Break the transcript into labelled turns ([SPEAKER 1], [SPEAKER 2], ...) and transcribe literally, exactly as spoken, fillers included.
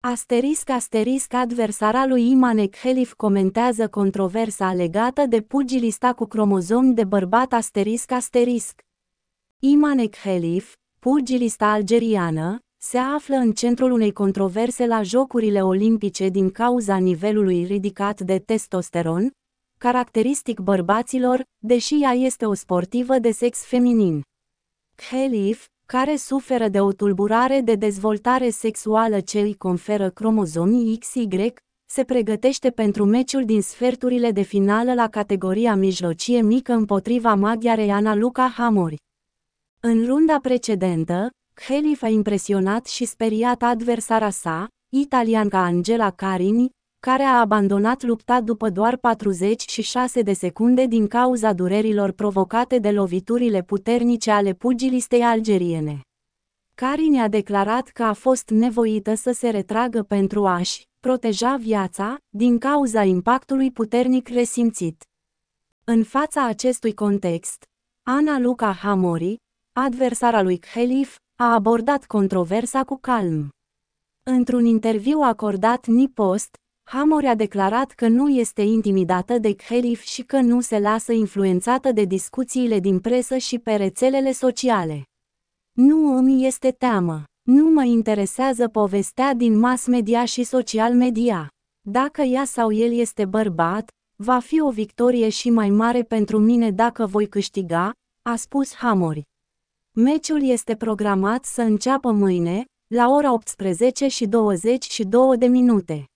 [SPEAKER 1] Asterisc asterisc adversara lui Imane Khelif comentează controversa legată de pugilista cu cromozomi de bărbat asterisc asterisc. Imane Khelif, pugilista algeriană, se află în centrul unei controverse la Jocurile Olimpice din cauza nivelului ridicat de testosteron, caracteristic bărbaților, deși ea este o sportivă de sex feminin. Khelif, care suferă de o tulburare de dezvoltare sexuală ce îi conferă cromozomii X Y, se pregătește pentru meciul din sferturile de finală la categoria mijlocie mică împotriva maghiarei Ana Luca Hamori. În runda precedentă, Khelif a impresionat și speriat adversara sa, italianca Angela Carini, care a abandonat lupta după doar patruzeci și șase de secunde din cauza durerilor provocate de loviturile puternice ale pugilistei algeriene. Carini a declarat că a fost nevoită să se retragă pentru a-și proteja viața, din cauza impactului puternic resimțit. În fața acestui context, Ana Luca Hamori, adversara lui Khelif, a abordat controversa cu calm. Într-un interviu acordat N-Post, Hamori a declarat că nu este intimidată de Khelif și că nu se lasă influențată de discuțiile din presă și pe rețelele sociale. Nu îmi este teamă. Nu mă interesează povestea din mass media și social media. Dacă ea sau el este bărbat, va fi o victorie și mai mare pentru mine dacă voi câștiga, a spus Hamori. Meciul este programat să înceapă mâine, la ora optsprezece și douăzeci și două de minute.